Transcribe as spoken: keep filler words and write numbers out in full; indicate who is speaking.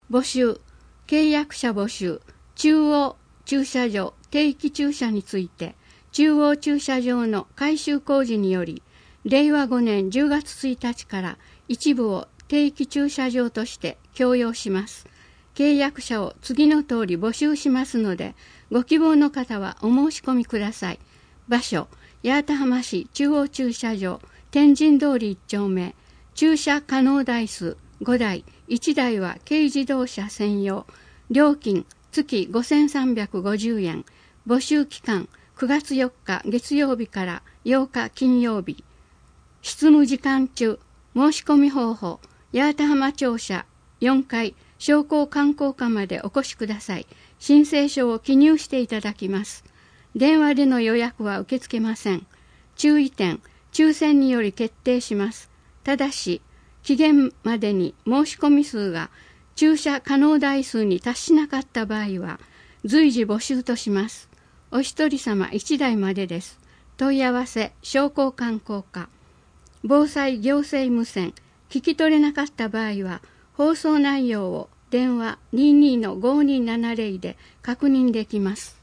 Speaker 1: 募集、契約者募集、中央駐車場定期駐車について、中央駐車場の改修工事により、れいわごねんじゅうがつついたちから一部を定期駐車場として供用します。契約者を次の通り募集しますので、ご希望の方はお申し込みください。場所、八幡浜市中央駐車場、天神通りいっちょうめ、駐車可能台数ごだい、いちだいは軽自動車専用、料金月ごせんさんびゃくごじゅうえん、募集期間くがつよっか月曜日からようか金曜日、執務時間中、申し込み方法、八幡浜庁舎よんかい商工観光課までお越しください。申請書を記入していただきます。電話での予約は受け付けません。注意点、抽選により決定します。ただし、期限までに申し込み数が駐車可能台数に達しなかった場合は、随時募集とします。お一人様一台までです。問い合わせ、商工観光課。防災行政無線、聞き取れなかった場合は、放送内容を電話 にじゅうにのごにーななぜろ で確認できます。